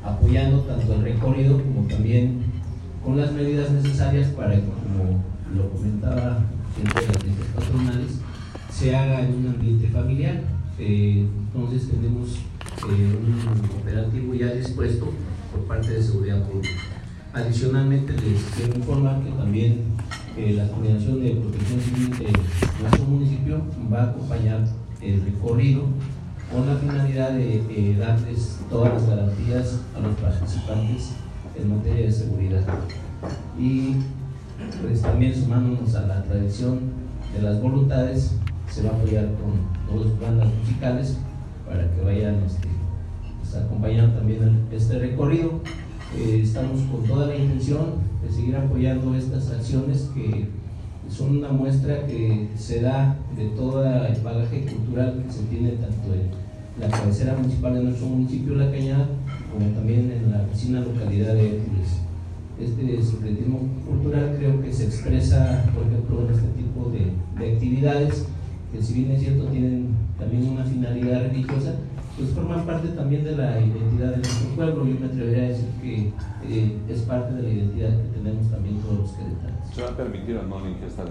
apoyando tanto el recorrido como también con las medidas necesarias para que, como lo comentaba entre las distintas patronales, se haga en un ambiente familiar. Entonces tenemos un operativo ya dispuesto por parte de Seguridad Pública. Adicionalmente les quiero informar que también la Coordinación de Protección Civil de nuestro municipio va a acompañar el recorrido con la finalidad de darles todas las garantías a los participantes en materia de seguridad. Y pues también sumándonos a la tradición de las voluntades, se va a apoyar con 2 bandas musicales para que vayan acompañando también este recorrido. Estamos con toda la intención de seguir apoyando estas acciones que son una muestra que se da de todo el bagaje cultural que se tiene tanto en la cabecera municipal de nuestro municipio, La Cañada, como también en la vecina localidad de Hércules. Este sincretismo cultural creo que se expresa, por ejemplo, en este tipo de actividades, que si bien es cierto tienen también una finalidad religiosa, pues forman parte también de la identidad de nuestro pueblo. Yo me atrevería a decir que es parte de la identidad que tenemos también todos los queretanos. ¿Se va a permitir o no la ingesta